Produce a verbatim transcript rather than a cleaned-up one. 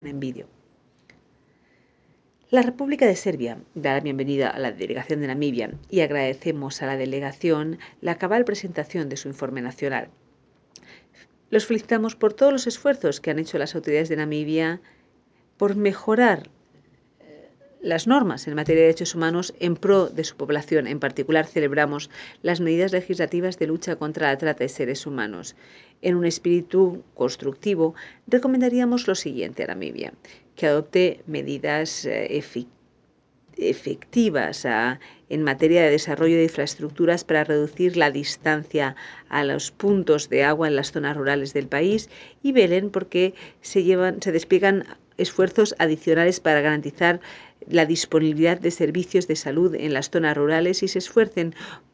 en vídeo. La República de Serbia da la bienvenida a la delegación de Namibia y agradecemos a la delegación la cabal presentación de su informe nacional. Los felicitamos por todos los esfuerzos que han hecho las autoridades de Namibia por mejorar las normas en materia de derechos humanos en pro de su población. En particular, celebramos las medidas legislativas de lucha contra la trata de seres humanos. En un espíritu constructivo, recomendaríamos lo siguiente a Namibia: que adopte medidas eh, efectivas a, en materia de desarrollo de infraestructuras para reducir la distancia a los puntos de agua en las zonas rurales del país, y velen porque se, llevan, se despliegan esfuerzos adicionales para garantizar la disponibilidad de servicios de salud en las zonas rurales y se esfuercen